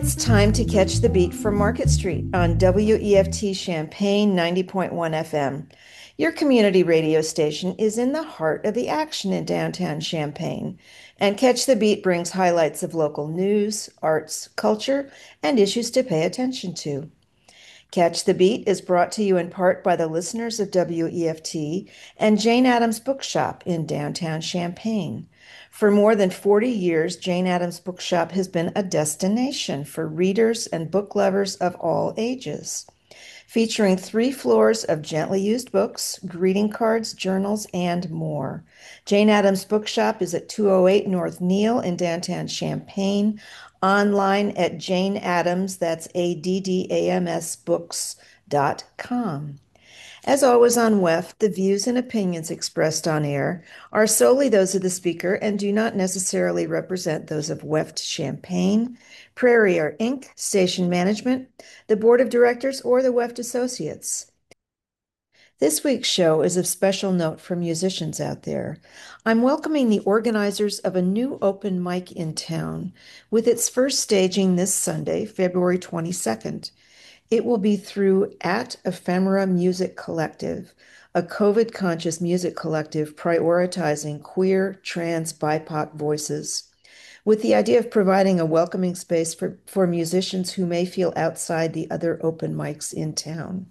It's time to catch the beat from Market Street on WEFT Champaign 90.1 FM. Your community radio station is in the heart of the action in downtown Champaign, and Catch the Beat brings highlights of local news, arts, culture, and issues to pay attention to. Catch the Beat is brought to you in part by the listeners of WEFT and Jane Addams Bookshop in downtown Champaign. For more than 40 years, Jane Addams Bookshop has been a destination for readers and book lovers of all ages. Featuring 3 floors of gently used books, greeting cards, journals, and more. Jane Addams Bookshop is at 208 North Neal in downtown Champaign. Online at Jane Addams, that's ADDAMS books.com. As always on WEF, the views and opinions expressed on air are solely those of the speaker and do not necessarily represent those of WEFT Champaign, Prairie Air Inc., Station Management, the Board of Directors, or the WEFT Associates. This week's show is of special note for musicians out there. I'm welcoming the organizers of a new open mic in town, with its first staging this Sunday, February 22nd. It will be through At Ephemera Music Collective, a COVID-conscious music collective prioritizing queer, trans, BIPOC voices, with the idea of providing a welcoming space for musicians who may feel outside the other open mics in town.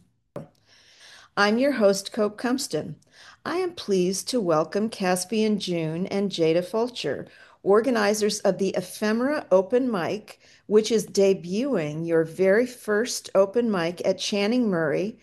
I'm your host, Cope Cumston. I am pleased to welcome Caspian June and Jada Fulcher, organizers of the Ephemera Open Mic, which is debuting your very first open mic at Channing Murray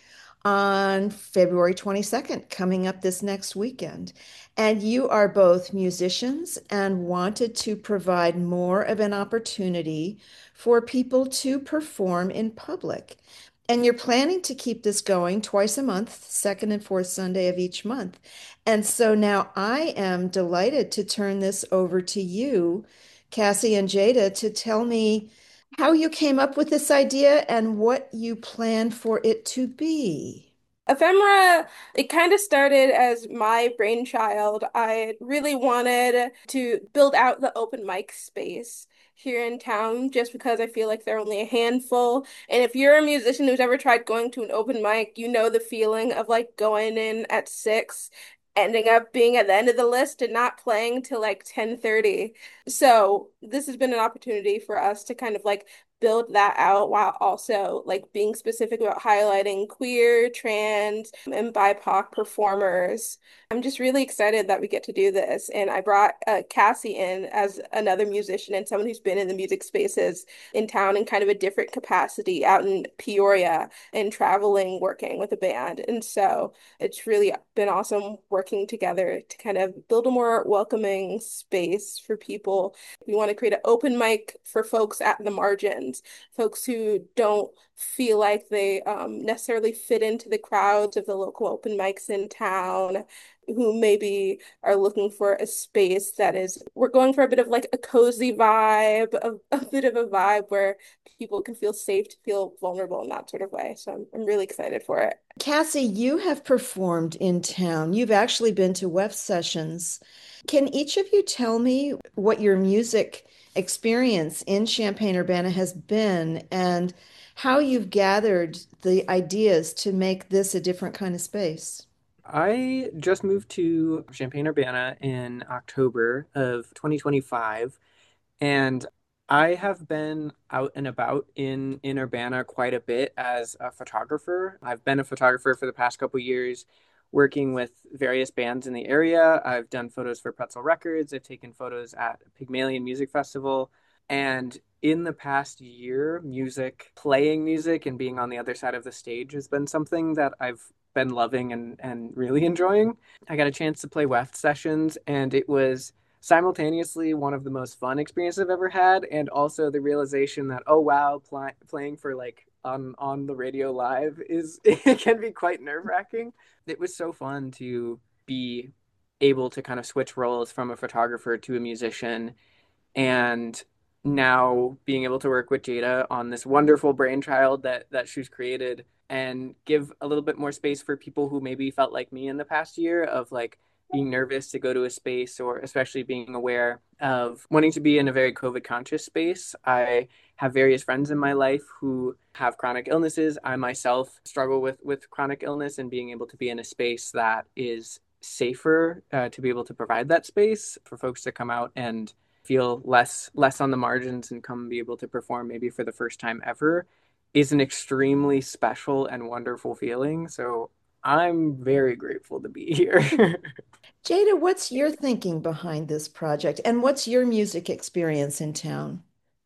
on February 22nd, coming up this next weekend. And you are both musicians and wanted to provide more of an opportunity for people to perform in public. And you're planning to keep this going twice a month, second and fourth Sunday of each month. And so now I am delighted to turn this over to you, Cassie and Jada, to tell me how you came up with this idea and what you plan for it to be. Ephemera, it kind of started as my brainchild. I really wanted to build out the open mic space here in town just because I feel like there are only a handful. And if you're a musician who's ever tried going to an open mic, you know the feeling of like going in at 6, ending up being at the end of the list and not playing till like 10:30. So this has been an opportunity for us to kind of like build that out while also like being specific about highlighting queer, trans, and BIPOC performers. I'm just really excited that we get to do this. And I brought Cassie in as another musician and someone who's been in the music spaces in town in kind of a different capacity out in Peoria and traveling, working with a band. And so it's really been awesome working together to kind of build a more welcoming space for people. We want to create an open mic for folks at the margins, folks who don't feel like they necessarily fit into the crowds of the local open mics in town, who maybe are looking for a space that is, we're going for a bit of like a cozy vibe, a bit of a vibe where people can feel safe to feel vulnerable in that sort of way. So I'm really excited for it. Cassie, you have performed in town. You've actually been to WEF sessions. Can each of you tell me what your music experience in Champaign-Urbana has been and how you've gathered the ideas to make this a different kind of space? I just moved to Champaign-Urbana in October of 2025, and I have been out and about in Urbana quite a bit as a photographer. I've been a photographer for the past couple years, working with various bands in the area. I've done photos for Pretzel Records. I've taken photos at Pygmalion Music Festival. And in the past year, playing music and being on the other side of the stage has been something that I've been loving and really enjoying. I got a chance to play WEFT sessions, and it was simultaneously one of the most fun experiences I've ever had, and also the realization that, oh wow, playing for like on the radio live is it can be quite nerve-wracking. It was so fun to be able to kind of switch roles from a photographer to a musician, and now being able to work with Jada on this wonderful brainchild that she's created and give a little bit more space for people who maybe felt like me in the past year of like, being nervous to go to a space, or especially being aware of wanting to be in a very COVID conscious space. I have various friends in my life who have chronic illnesses. I myself struggle with chronic illness, and being able to be in a space that is safer to be able to provide that space for folks to come out and feel less on the margins and come be able to perform maybe for the first time ever is an extremely special and wonderful feeling. So I'm very grateful to be here. Jada, what's your thinking behind this project and what's your music experience in town?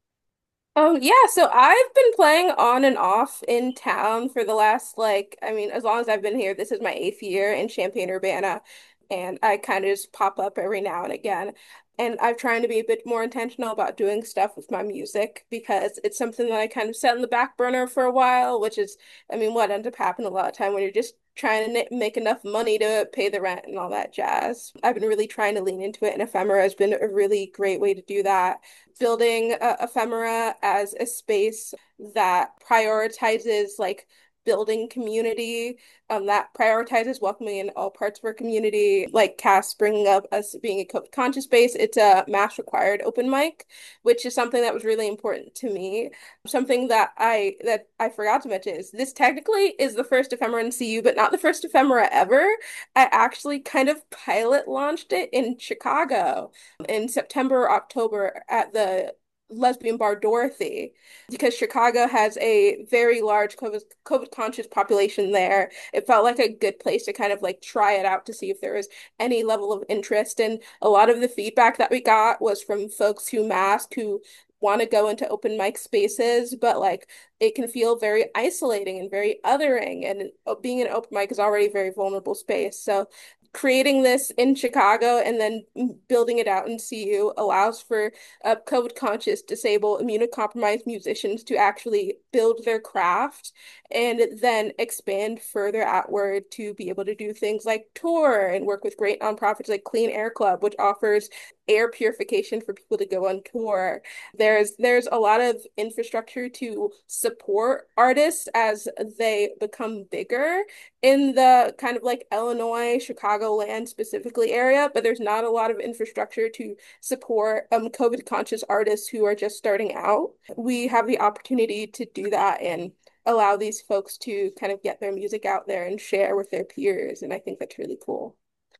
Yeah, so I've been playing on and off in town for the last I mean, as long as I've been here, this is my eighth year in Champaign-Urbana, and I kind of just pop up every now and again. And I'm trying to be a bit more intentional about doing stuff with my music because it's something that I kind of set on the back burner for a while, which is, I mean, what ends up happening a lot of time when you're just trying to make enough money to pay the rent and all that jazz. I've been really trying to lean into it, and Ephemera has been a really great way to do that. Building Ephemera as a space that prioritizes building community, that prioritizes welcoming in all parts of our community. Like Cass bringing up us being a conscious space, it's a mass required open mic, which is something that was really important to me. Something that I forgot to mention is this technically is the first ephemera in CU, but not the first ephemera ever. I actually kind of pilot launched it in Chicago in September or October at the lesbian bar Dorothy because Chicago has a very large COVID conscious population there. It felt like a good place to kind of try it out to see if there was any level of interest. And a lot of the feedback that we got was from folks who mask, who want to go into open mic spaces, but it can feel very isolating and very othering. And being an open mic is already a very vulnerable space. So creating this in Chicago and then building it out in CU allows for COVID conscious, disabled, immunocompromised musicians to actually build their craft and then expand further outward to be able to do things like tour and work with great nonprofits like Clean Air Club, which offers air purification for people to go on tour. There's a lot of infrastructure to support artists as they become bigger in the kind of Illinois, Chicagoland specifically area, but there's not a lot of infrastructure to support COVID conscious artists who are just starting out. We have the opportunity to do that and allow these folks to kind of get their music out there and share with their peers. And I think that's really cool.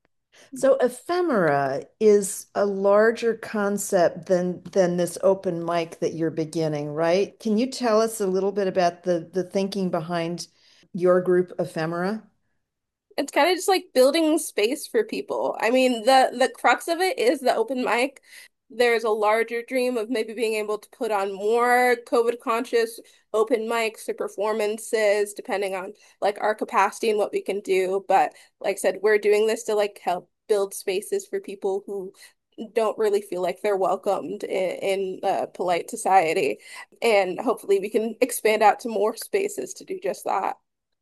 So ephemera is a larger concept than this open mic that you're beginning, right? Can you tell us a little bit about the thinking behind your group ephemera? It's kind of just like building space for people. I mean, the crux of it is the open mic. There's a larger dream of maybe being able to put on more COVID conscious open mics or performances, depending on our capacity and what we can do. But like I said, we're doing this to help build spaces for people who don't really feel like they're welcomed in polite society. And hopefully we can expand out to more spaces to do just that.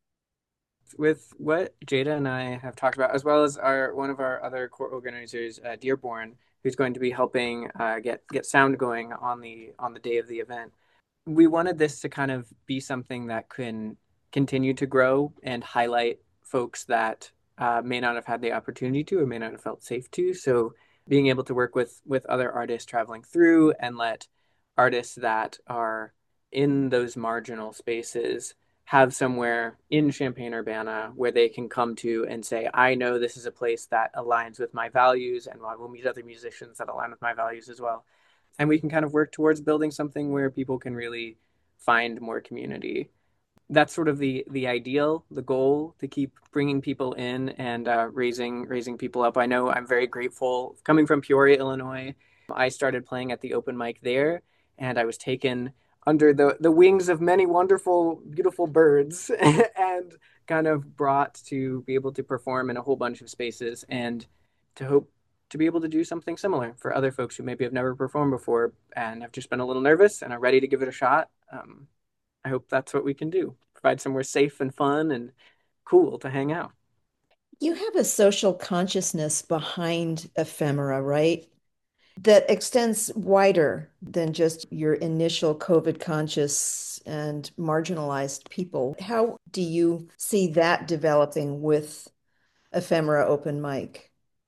With what Jada and I have talked about, as well as our one of our other core organizers, Dearborn, who's going to be helping get sound going on the day of the event. We wanted this to kind of be something that can continue to grow and highlight folks that may not have had the opportunity to or may not have felt safe to. So being able to work with other artists traveling through and let artists that are in those marginal spaces have somewhere in Champaign-Urbana where they can come to and say, I know this is a place that aligns with my values, and I will meet other musicians that align with my values as well. And we can kind of work towards building something where people can really find more community. That's sort of the ideal, the goal, to keep bringing people in and raising people up. I know I'm very grateful coming from Peoria, Illinois. I started playing at the open mic there, and I was taken under the wings of many wonderful, beautiful birds and kind of brought to be able to perform in a whole bunch of spaces and to hope to be able to do something similar for other folks who maybe have never performed before and have just been a little nervous and are ready to give it a shot. I hope that's what we can do. Provide somewhere safe and fun and cool to hang out. You have a social consciousness behind ephemera, right? That extends wider than just your initial COVID conscious and marginalized people. How do you see that developing with ephemera open mic?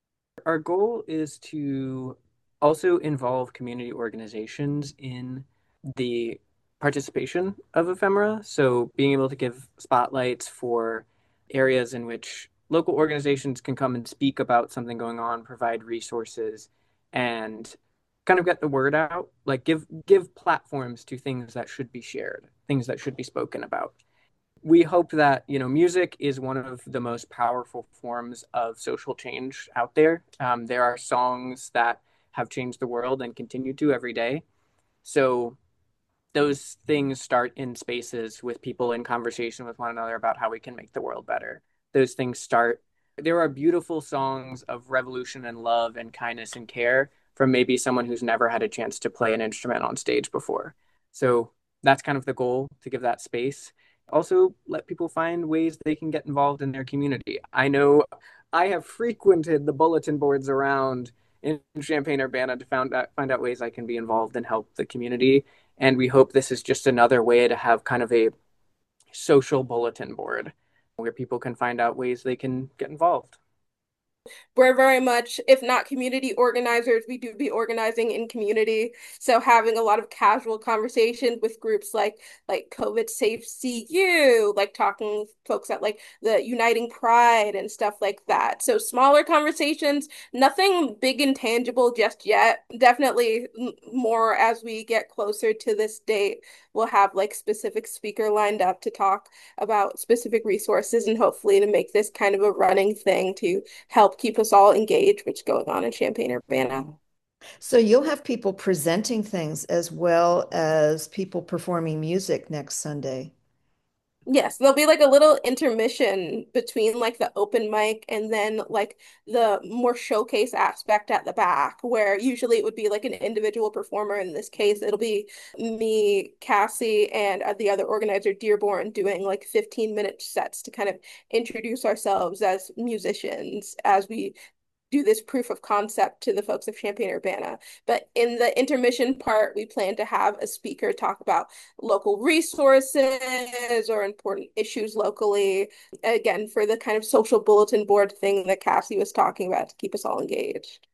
our goal is to also involve community organizations in the participation of ephemera. So being able to give spotlights for areas in which local organizations can come and speak about something going on, provide resources, and kind of get the word out, like give platforms to things that should be shared, things that should be spoken about. We hope that, music is one of the most powerful forms of social change out there. There are songs that have changed the world and continue to every day. So those things start in spaces with people in conversation with one another about how we can make the world better. Those things start. There are beautiful songs of revolution and love and kindness and care from maybe someone who's never had a chance to play an instrument on stage before. So that's kind of the goal, to give that space. Also, let people find ways they can get involved in their community. I know I have frequented the bulletin boards around in Champaign-Urbana to find out ways I can be involved and help the community. And we hope this is just another way to have kind of a social bulletin board where people can find out ways they can get involved. We're very much, if not community organizers, we do be organizing in community. So having a lot of casual conversation with groups like COVID Safe CU, like talking with folks at like the Uniting Pride and stuff like that. So smaller conversations, nothing big and tangible just yet. Definitely more as we get closer to this date. We'll have like specific speaker lined up to talk about specific resources and hopefully to make this kind of a running thing to help keep us all engaged, what's going on in Champaign-Urbana. So you'll have people presenting things as well as people performing music next Sunday. Yes, there'll be like a little intermission between like the open mic and then like the more showcase aspect at the back, where usually it would be like an individual performer. In this case, it'll be me, Cassie, and the other organizer, Dearborn, doing like 15-minute sets to kind of introduce ourselves as musicians as we do this proof of concept to the folks of Champaign-Urbana. But in the intermission part, we plan to have a speaker talk about local resources or important issues locally. Again, for the kind of social bulletin board thing that Cassie was talking about to keep us all engaged.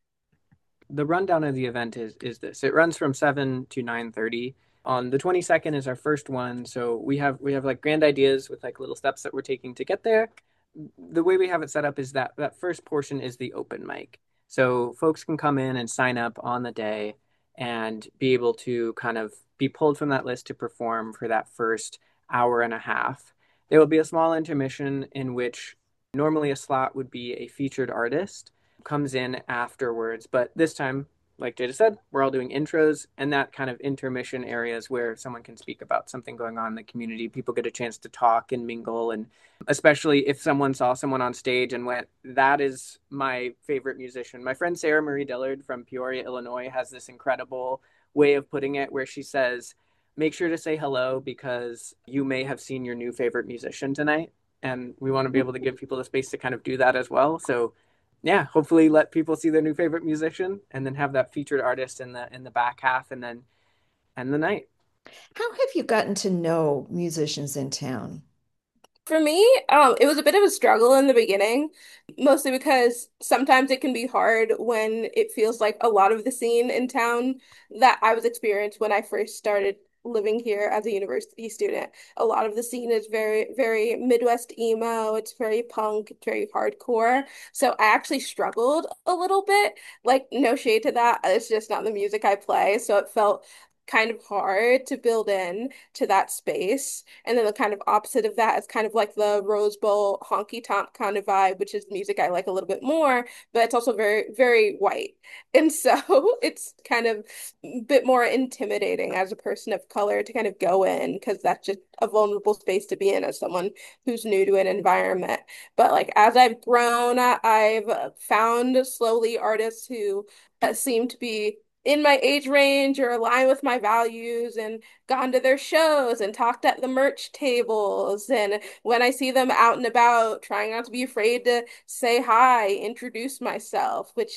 The rundown of the event is this. It runs from 7 to 9:30. On the 22nd is our first one, so we have like grand ideas with like little steps that we're taking to get there. The way we have it set up is that first portion is the open mic. So folks can come in and sign up on the day and be able to kind of be pulled from that list to perform for that first hour and a half. There will be a small intermission in which normally a slot would be a featured artist comes in afterwards, but this time, like Jada said, we're all doing intros and that kind of intermission areas where someone can speak about something going on in the community. People get a chance to talk and mingle, and especially if someone saw someone on stage and went, that is my favorite musician. My friend Sarah Marie Dillard from Peoria, Illinois, has this incredible way of putting it where she says, make sure to say hello because you may have seen your new favorite musician tonight. And we want to be able to give people the space to kind of do that as well. So yeah, hopefully let people see their new favorite musician and then have that featured artist in the back half and then end the night. How have you gotten to know musicians in town? For me, it was a bit of a struggle in the beginning, mostly because sometimes it can be hard when it feels like a lot of the scene in town that I was experienced when I first started living here as a university student. A lot of the scene is very, very Midwest emo. It's very punk, it's very hardcore. So I actually struggled a little bit. Like, no shade to that. It's just not the music I play. So it felt kind of hard to build in to that space. And then the kind of opposite of that is kind of like the Rose Bowl honky tonk kind of vibe, which is music I like a little bit more, but it's also very, very white. And so it's kind of a bit more intimidating as a person of color to kind of go in because that's just a vulnerable space to be in as someone who's new to an environment. But like as I've grown, I've found slowly artists who seem to be in my age range or align with my values and gone to their shows and talked at the merch tables. And when I see them out and about, trying not to be afraid to say hi, introduce myself, which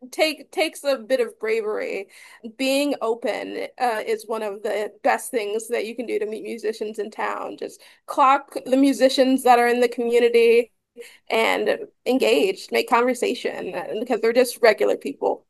takes a bit of bravery. Being open is one of the best things that you can do to meet musicians in town. Just clock the musicians that are in the community and engaged, make conversation because they're just regular people.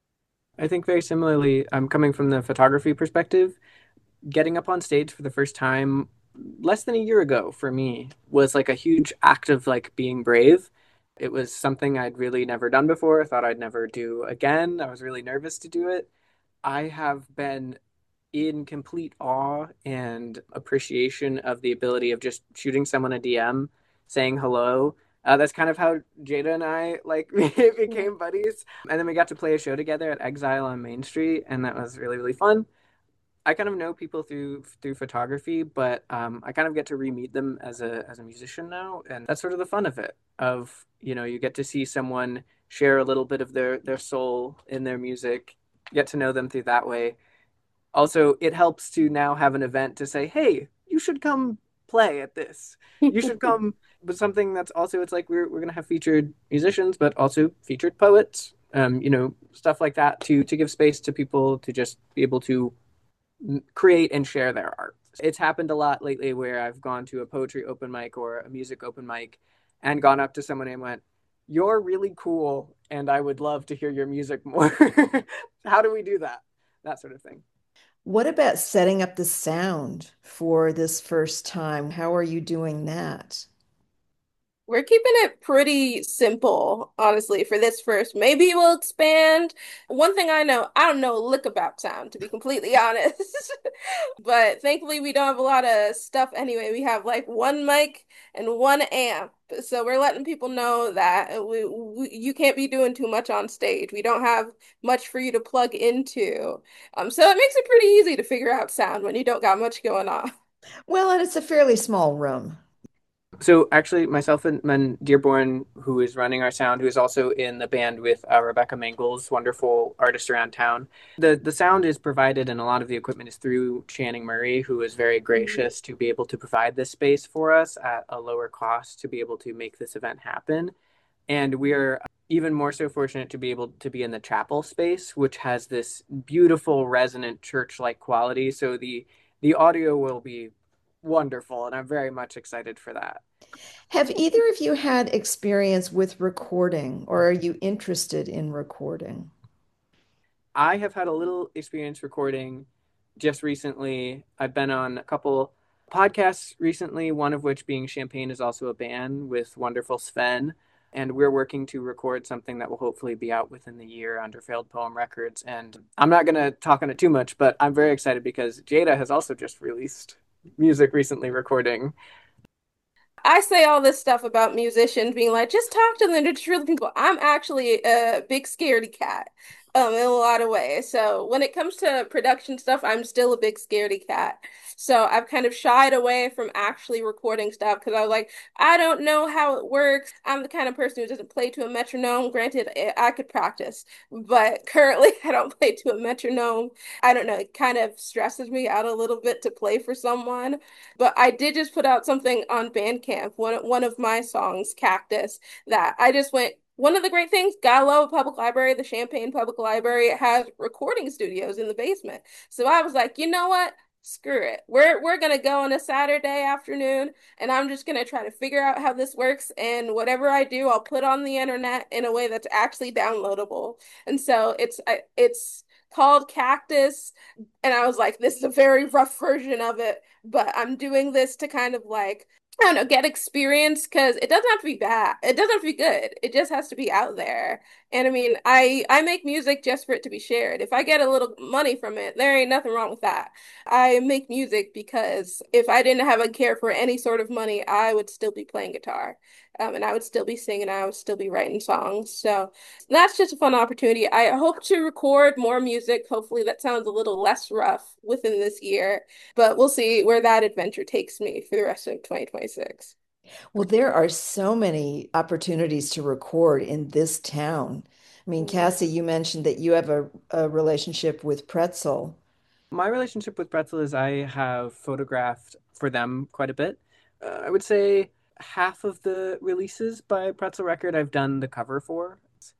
I think very similarly, I'm coming from the photography perspective. Getting up on stage for the first time less than a year ago for me was like a huge act of like being brave. It was something I'd really never done before, thought I'd never do again. I was really nervous to do it. I have been in complete awe and appreciation of the ability of just shooting someone a DM, saying hello. That's kind of how Jada and I like Yeah. became buddies, and then we got to play a show together at Exile on Main Street, and that was really fun. I kind of know people through photography, but I kind of get to re-meet them as a musician now, and that's sort of the fun of it. Of you get to see someone share a little bit of their soul in their music, get to know them through that way. Also, it helps to now have an event to say, hey, you should come play at this. You should come with something that's also, it's like we're going to have featured musicians, but also featured poets, stuff like that to give space to people to just be able to create and share their art. It's happened a lot lately where I've gone to a poetry open mic or a music open mic and gone up to someone and went, you're really cool, and I would love to hear your music more. How do we do that? That sort of thing. What about setting up the sound for this first time? How are you doing that? We're keeping it pretty simple, honestly, for this first. Maybe we'll expand. One thing I don't know a lick about sound, to be completely honest. But thankfully, we don't have a lot of stuff anyway. We have like one mic and one amp. So we're letting people know that you can't be doing too much on stage. We don't have much for you to plug into. So it makes it pretty easy to figure out sound when you don't got much going on. Well, and it's a fairly small room. So actually, myself and Dearborn, who is running our sound, who is also in the band with Rebecca Mangles, wonderful artist around town. The sound is provided, and a lot of the equipment is through Channing Murray, who is very gracious to be able to provide this space for us at a lower cost to be able to make this event happen. And we are even more so fortunate to be able to be in the chapel space, which has this beautiful resonant church-like quality. So the audio will be wonderful, and I'm very much excited for that. Have either of you had experience with recording, or are you interested in recording? I have had a little experience recording just recently. I've been on a couple podcasts recently, one of which being Champagne is also a band with wonderful Sven. And we're working to record something that will hopefully be out within the year under Failed Poem Records. And I'm not going to talk on it too much, but I'm very excited because Jada has also just released music recently recording. I say all this stuff about musicians being like, just talk to them, they're just real people. I'm actually a big scaredy cat, in a lot of ways. So when it comes to production stuff, I'm still a big scaredy cat. So I've kind of shied away from actually recording stuff because I was like, I don't know how it works. I'm the kind of person who doesn't play to a metronome. Granted, I could practice, but currently I don't play to a metronome. I don't know, it kind of stresses me out a little bit to play for someone. But I did just put out something on Bandcamp, one of my songs, Cactus, that I just went. One of the great things, gotta love a public library, the Champaign Public Library has recording studios in the basement. So I was like, you know what? Screw it. We're gonna go on a Saturday afternoon and I'm just gonna try to figure out how this works. And whatever I do, I'll put on the internet in a way that's actually downloadable. And so it's called Cactus. And I was like, this is a very rough version of it, but I'm doing this to kind of like, I don't know, get experience because it doesn't have to be bad. It doesn't have to be good. It just has to be out there. And I mean, I make music just for it to be shared. If I get a little money from it, there ain't nothing wrong with that. I make music because if I didn't have a care for any sort of money, I would still be playing guitar. And I would still be singing, I would still be writing songs. So that's just a fun opportunity. I hope to record more music. Hopefully, that sounds a little less rough within this year, but we'll see where that adventure takes me for the rest of 2026. Well, there are so many opportunities to record in this town. I mean, Cassie, you mentioned that you have a relationship with Pretzel. My relationship with Pretzel is I have photographed for them quite a bit. I would say half of the releases by Pretzel Record I've done the cover for.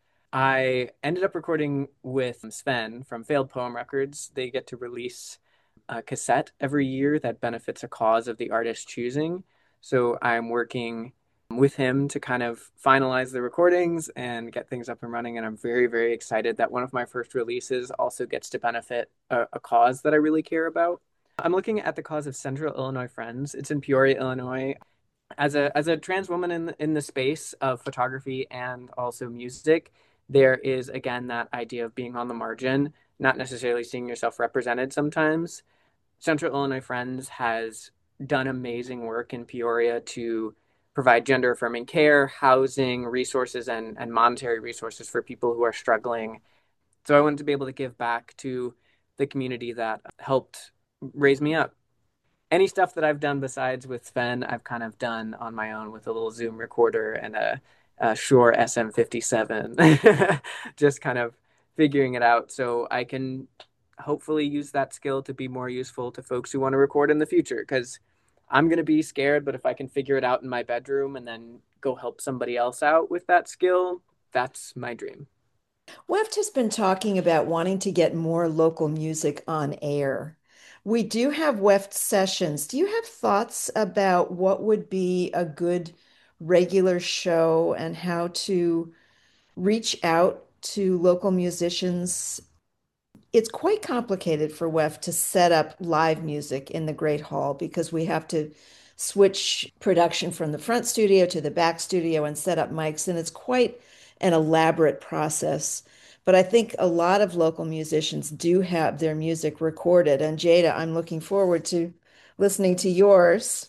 I ended up recording with Sven from Failed Poem Records. They get to release a cassette every year that benefits a cause of the artist choosing. So I'm working with him to kind of finalize the recordings and get things up and running. And I'm very, very excited that one of my first releases also gets to benefit a cause that I really care about. I'm looking at the cause of Central Illinois Friends. It's in Peoria, Illinois. As a trans woman in the space of photography and also music, there is again that idea of being on the margin, not necessarily seeing yourself represented sometimes. Central Illinois Friends has done amazing work in Peoria to provide gender affirming care, housing, resources, and monetary resources for people who are struggling. So I wanted to be able to give back to the community that helped raise me up. Any stuff that I've done besides with Sven, I've kind of done on my own with a little Zoom recorder and a Shure SM57, just kind of figuring it out so I can hopefully use that skill to be more useful to folks who want to record in the future. Because I'm going to be scared, but if I can figure it out in my bedroom and then go help somebody else out with that skill, that's my dream. Weft has been talking about wanting to get more local music on air. We do have Weft sessions. Do you have thoughts about what would be a good regular show and how to reach out to local musicians? It's quite complicated for WEF to set up live music in the Great Hall because we have to switch production from the front studio to the back studio and set up mics, and it's quite an elaborate process. But I think a lot of local musicians do have their music recorded. And Jada, I'm looking forward to listening to yours.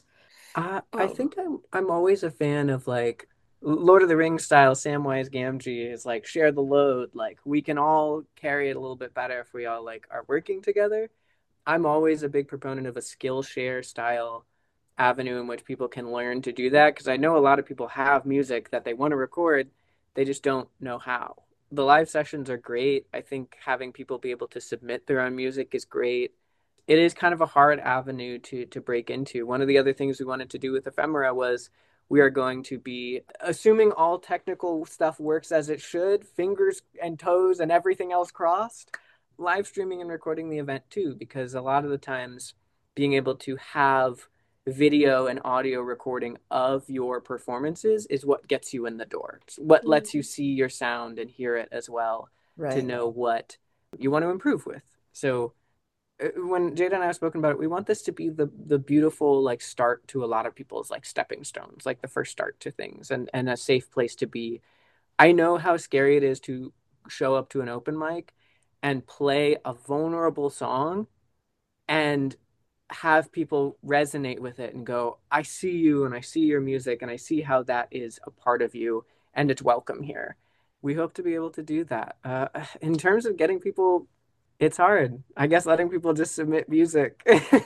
I think I'm always a fan of like Lord of the Rings style Samwise Gamgee is like share the load. Like we can all carry it a little bit better if we all like are working together. I'm always a big proponent of a Skillshare style avenue in which people can learn to do that because I know a lot of people have music that they want to record, they just don't know how. The live sessions are great. I think having people be able to submit their own music is great. It is kind of a hard avenue to break into. One of the other things we wanted to do with Ephemera was we are going to be assuming all technical stuff works as it should, fingers and toes and everything else crossed, live streaming and recording the event too, because a lot of the times being able to have video and audio recording of your performances is what gets you in the door. It's what lets you see your sound and hear it as well to Right. know what you want to improve with. So when Jada and I have spoken about it, we want this to be the beautiful like start to a lot of people's like stepping stones, like the first start to things and a safe place to be. I know how scary it is to show up to an open mic and play a vulnerable song and have people resonate with it and go, I see you and I see your music and I see how that is a part of you and it's welcome here. We hope to be able to do that. In terms of getting people, it's hard. I guess letting people just submit music.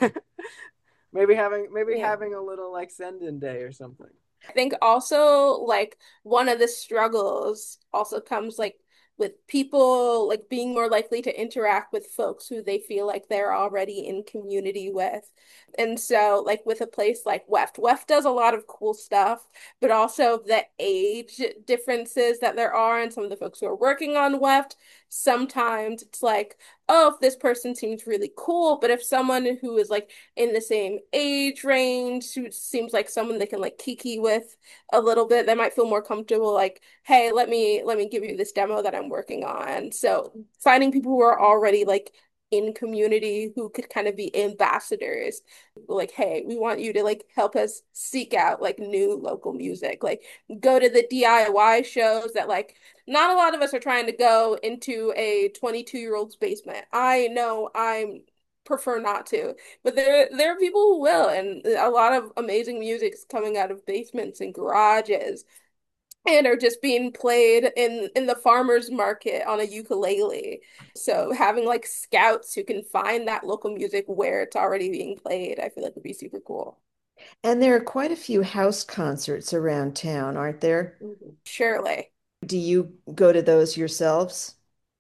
Maybe Yeah. having a little like send in day or something. I think also like one of the struggles also comes like with people like being more likely to interact with folks who they feel like they're already in community with. And so like with a place like Weft does a lot of cool stuff, but also the age differences that there are and some of the folks who are working on Weft, sometimes it's like, oh, if this person seems really cool, but if someone who is like in the same age range, who seems like someone they can like kiki with a little bit, they might feel more comfortable like, hey, let me give you this demo that I'm working on. So finding people who are already like in community who could kind of be ambassadors, like, hey, we want you to like help us seek out like new local music, like go to the DIY shows that like not a lot of us are trying to go into a 22-year-old's basement. I know I'm prefer not to. But there are people who will, and a lot of amazing music's coming out of basements and garages and are just being played in the farmers market on a ukulele. So having like scouts who can find that local music where it's already being played, I feel like would be super cool. And there are quite a few house concerts around town, aren't there? Surely. Do you go to those yourselves?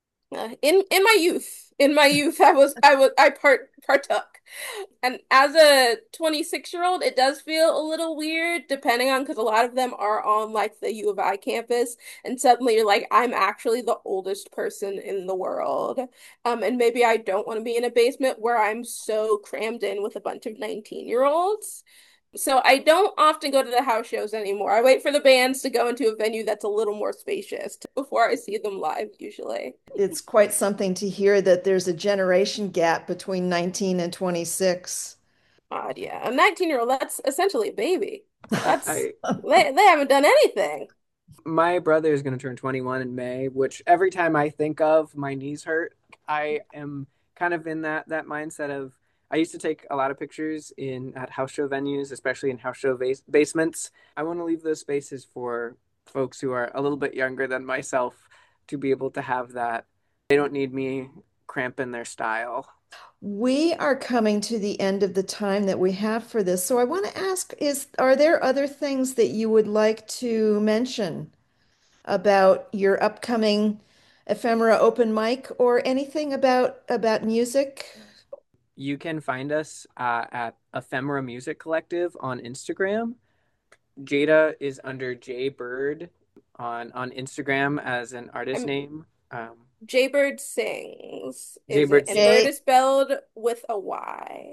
In my youth, I partook. And as a 26-year-old, it does feel a little weird, depending on because a lot of them are on like the U of I campus, and suddenly you're like, I'm actually the oldest person in the world. And maybe I don't want to be in a basement where I'm so crammed in with a bunch of 19-year-olds. So I don't often go to the house shows anymore. I wait for the bands to go into a venue that's a little more spacious before I see them live, usually. It's quite something to hear that there's a generation gap between 19 and 26. Odd, yeah. A 19-year-old, that's essentially a baby. That's I they haven't done anything. My brother is going to turn 21 in May, which every time I think of my knees hurt, I am kind of in that mindset of I used to take a lot of pictures in at house show venues, especially in house show basements. I want to leave those spaces for folks who are a little bit younger than myself to be able to have that. They don't need me cramping their style. We are coming to the end of the time that we have for this. So I want to ask are there other things that you would like to mention about your upcoming ephemera open mic or anything about music? You can find us at Ephemera Music Collective on Instagram. Jada is under J Bird on Instagram as an artist I'm name. Jaybird sings. Is it Jaybird and sings, bird J is spelled with a Y.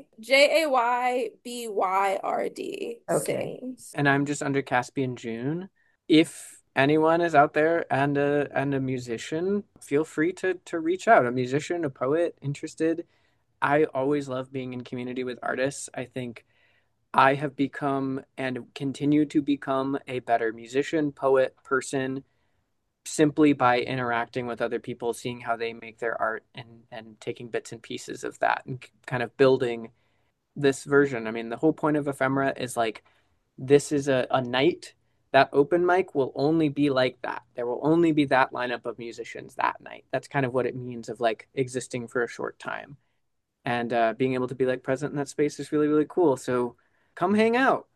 Jaybyrd Okay. sings. and I'm just under Caspian June. If anyone is out there and a musician, feel free to reach out. A musician, a poet, interested. I always love being in community with artists. I think I have become and continue to become a better musician, poet, person simply by interacting with other people, seeing how they make their art and taking bits and pieces of that and kind of building this version. I mean, the whole point of ephemera is like this is a night. That open mic will only be like that. There will only be that lineup of musicians that night. That's kind of what it means of like existing for a short time. And being able to be like present in that space is really, really cool. So come hang out.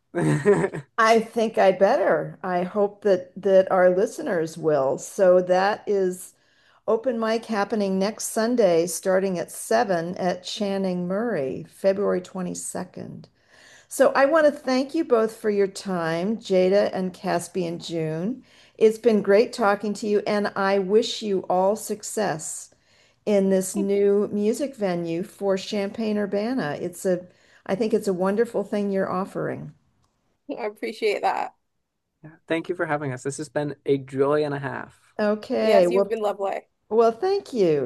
I think I better. I hope that our listeners will. So that is open mic happening next Sunday, starting at 7 at Channing Murray, February 22nd. So I want to thank you both for your time, Jada and Caspian June. It's been great talking to you, and I wish you all success in this new music venue for Champaign-Urbana. I think it's a wonderful thing you're offering. I appreciate that. Thank you for having us. This has been a joy and a half. Okay, Yes, you've been lovely. well, thank you.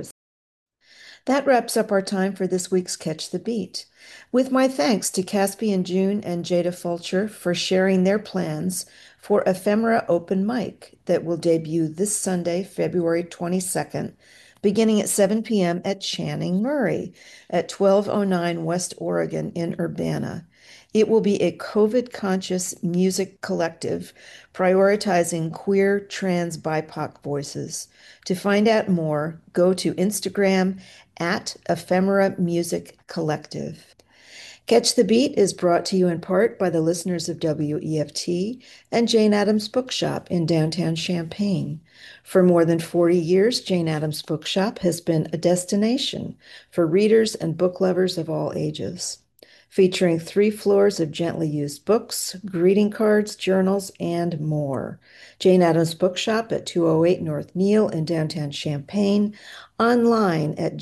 That wraps up our time for this week's Catch the Beat. With my thanks to Caspian June and Jada Fulcher for sharing their plans for Ephemera Open Mic that will debut this Sunday, February 22nd, beginning at 7 p.m. at Channing Murray at 1209 West Oregon in Urbana. It will be a COVID-conscious music collective prioritizing queer, trans, BIPOC voices. To find out more, go to Instagram at Ephemera Music Collective. Catch the Beat is brought to you in part by the listeners of WEFT and Jane Addams Bookshop in downtown Champaign. For more than 40 years, Jane Addams Bookshop has been a destination for readers and book lovers of all ages, featuring 3 floors of gently used books, greeting cards, journals, and more. Jane Addams Bookshop at 208 North Neal in downtown Champaign, online at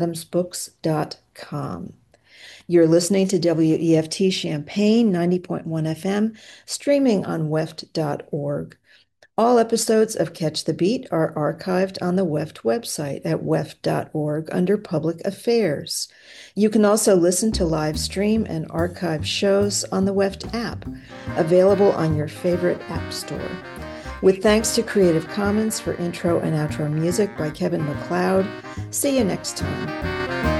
janeaddamsbooks.com. You're listening to WEFT Champaign 90.1 FM, streaming on weft.org. All episodes of Catch the Beat are archived on the WEFT website at weft.org under Public Affairs. You can also listen to live stream and archive shows on the WEFT app, available on your favorite app store. With thanks to Creative Commons for intro and outro music by Kevin MacLeod. See you next time.